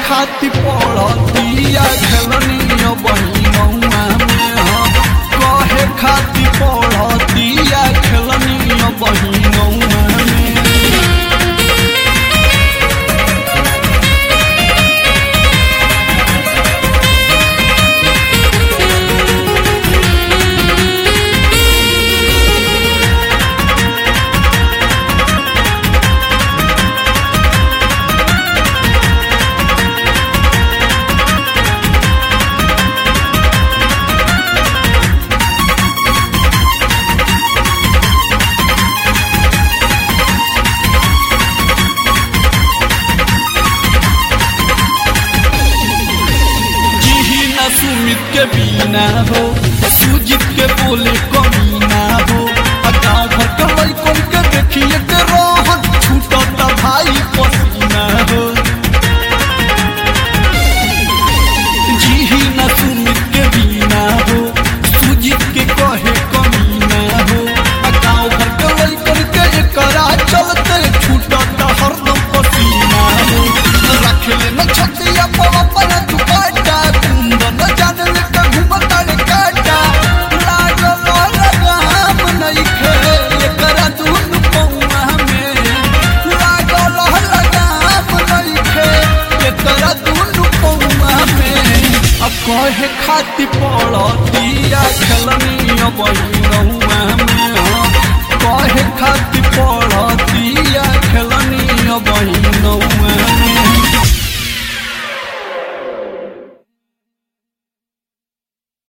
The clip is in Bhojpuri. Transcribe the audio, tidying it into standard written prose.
खाती पढ़तिया खेलनिया बहिनौआ में हम कहे खाती पढ़तिया खेलनिया बहिनौआ में। सुमित के बिना हो सुजीत के बोले कमीना हो गाँव भर के लड़कन के देखिए के रोहन छूटता भाई पसीना हो। जी न सुमित के बिना हो सुजीत के कहे कमीना हो गाँव भर के लड़कन के एकरा चलते छूटता हरदम पसीना हो। रख ले न छतिया पर दुपट्टा कुंदन जाने के घूमता रे काटा लागल लगाम नहीं खे एकरा दून पौआ में लागल लगाम नहीं खे एकरा दून पौआ में। अब कहे खाती पढ़तिया खेलनिया बहिनौआ में